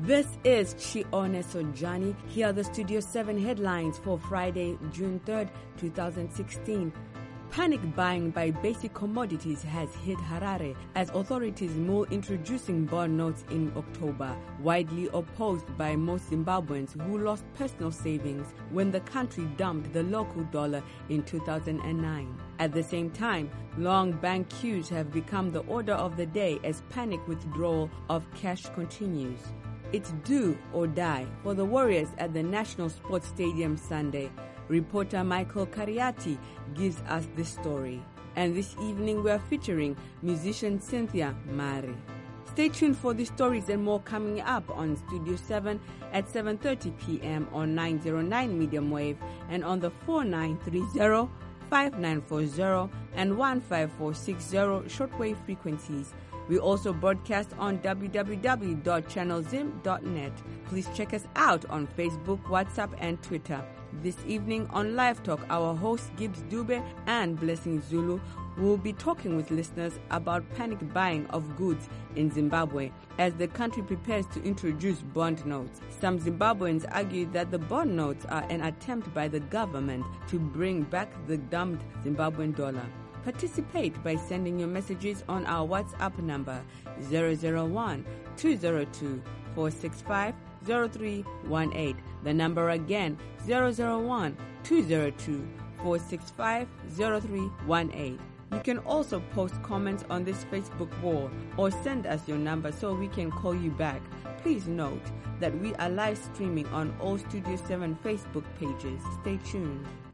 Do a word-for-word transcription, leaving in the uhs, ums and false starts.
This is Chione Sojani. Here are the Studio seven headlines for Friday, June third, twenty sixteen. Panic buying by basic commodities has hit Harare as authorities mull introducing bond notes in October, widely opposed by most Zimbabweans who lost personal savings when the country dumped the local dollar in two thousand nine. At the same time, long bank queues have become the order of the day as panic withdrawal of cash continues. It's do or die for the Warriors at the National Sports Stadium Sunday. Reporter Michael Cariati gives us this story. And this evening we are featuring musician Cynthia Mare. Stay tuned for these stories and more coming up on Studio seven at seven thirty p.m. on nine oh nine medium wave and on the four nine three zero, five nine four zero and one five four six zero shortwave frequencies. We also broadcast on w w w dot channel zim dot net. Please check us out on Facebook, WhatsApp, and Twitter. This evening on Live Talk, our hosts Gibbs Dube and Blessing Zulu will be talking with listeners about panic buying of goods in Zimbabwe as the country prepares to introduce bond notes. Some Zimbabweans argue that the bond notes are an attempt by the government to bring back the dumped Zimbabwean dollar. Participate by sending your messages on our WhatsApp number zero zero one, two zero two, four six five, zero three one eight. The number again, zero zero one, two zero two, four six five, zero three one eight. You can also post comments on this Facebook wall or send us your number so we can call you back. Please note that we are live streaming on all Studio seven Facebook pages. Stay tuned.